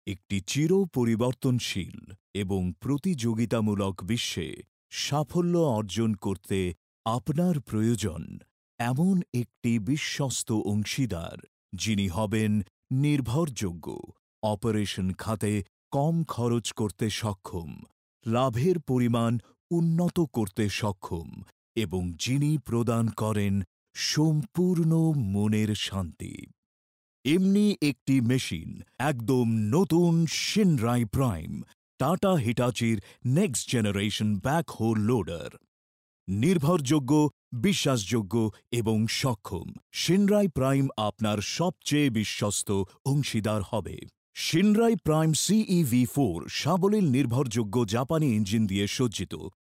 একটি চির পরিবর্তনশীল এবং প্রতিযোগিতামূলক বিশ্বে সাফল্য অর্জন করতে আপনার প্রয়োজন এমন একটি বিশ্বস্ত অংশীদার যিনি হবেন নির্ভরযোগ্য, অপারেশন খাতে কম খরচ করতে সক্ষম, লাভের পরিমাণ উন্নত করতে সক্ষম এবং যিনি প্রদান করেন সম্পূর্ণ মনের শান্তি। এমনি একটি মেশিন একদম নতুন শিনরাই প্রাইম, টাটা হিটাচির নেক্সট জেনারেশন ব্যাকহো লোডার। নির্ভরযোগ্য, বিশ্বাসযোগ্য এবং সক্ষম শিনরাই প্রাইম আপনার সবচেয়ে বিশ্বস্ত অংশীদার হবে। শিনরাই প্রাইম CEV4 সাবলীল নির্ভরযোগ্য জাপানি ইঞ্জিন দিয়ে সজ্জিত